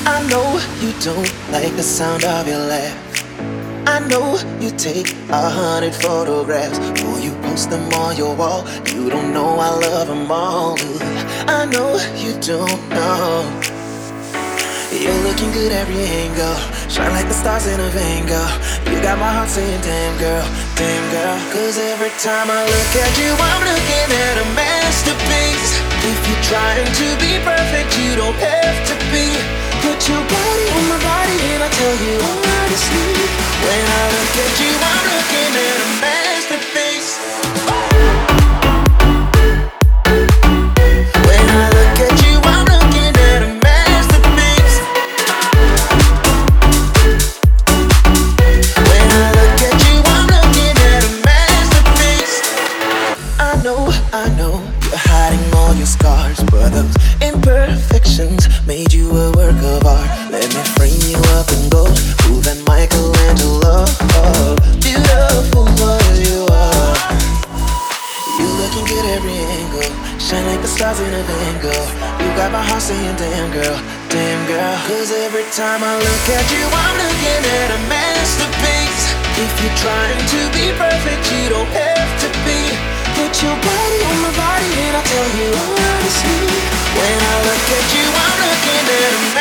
I know you don't like the sound of your laugh. I know you take 100 photographs before you post them on your wall. You don't know I love them all. I know you don't know. You're looking good every angle, shine like the stars in a Van Gogh. You got my heart saying damn girl, damn girl. Cause every time I look at you, I'm looking at a masterpiece. If you're trying to be perfect, you don't have to be. Put your body on my body and I tell you honestly, when I look at you, I'm looking at a masterpiece. When I look at you, I'm looking at a masterpiece. When I look at you, I'm looking at a masterpiece. I know you're hiding all your scars, but those imperfections made you a work of art. Let me frame you up in gold, ooh, that Michelangelo. Oh, beautiful what you are. You looking good every angle, shine like the stars in a Van Gogh. You got my heart saying damn girl, damn girl. Cause every time I look at you, I'm looking at a masterpiece. If you're trying to be perfect, you don't have to be. Put your body on my body and I tell you honestly, when I look at you, I'm looking at a